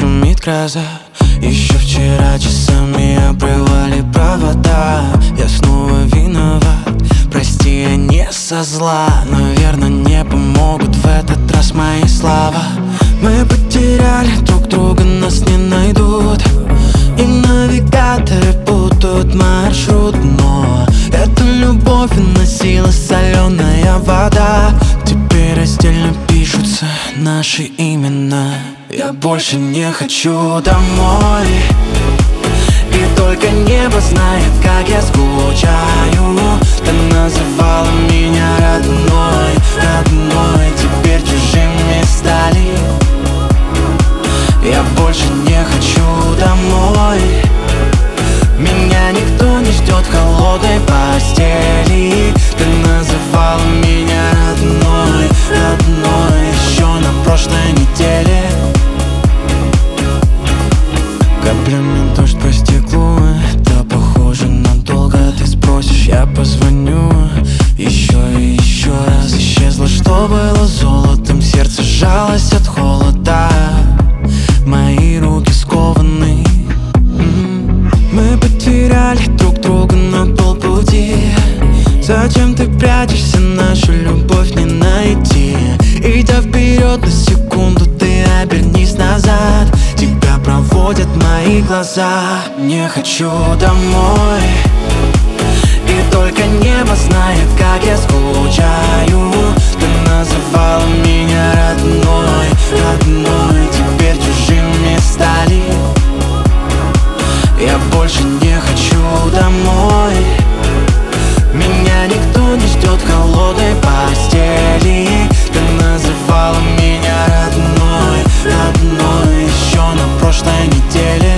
шумит гроза. Еще вчера часами обрывали провода. Я снова виноват, прости, я не со зла. Наверно, не помогут в этот раз мои слова. Мы потеряли друг друга, нас не найдут, и навигаторы путают маршрут. Но эту любовь уносила соленая вода. Теперь раздельно пишутся наши имена. Я больше не хочу домой, и только небо знает, как я скучаю. Ты называла меня родной, родной, теперь чужими стали. Я больше не хочу домой, меня никто не ждет в холодной постели. Ты называла меня родной, родной, еще на прошлой неделе. Каплями дождь по стеклу, это похоже надолго. Ты спросишь, я позвоню еще и еще раз. Исчезло, что было золотом, сердце сжалось от холода. Мои руки скованы. Мы потеряли друг друга на полпути. Зачем ты прячешься, нашу любовь не найти. Идя вперед на секунду, ты обернись назад. Тебя проводят мои глаза. Не хочу домой, и только небо знает, как я скучаю. Ты называла меня родной, родной, теперь чужими стали. Я больше не хочу домой, меня никто не ждет в холодной постели. Ты называла меня родной, родной, еще на прошлой неделе.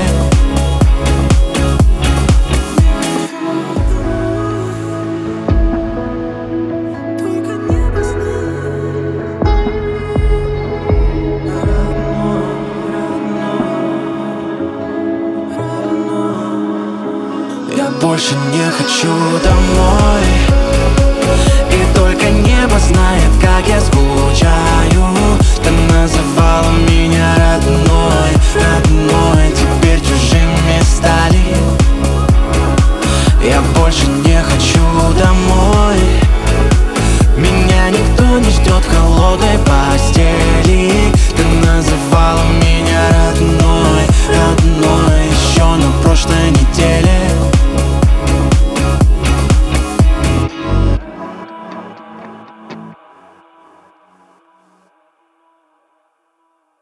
Я больше не хочу домой, и только небо знает, как я скучаю.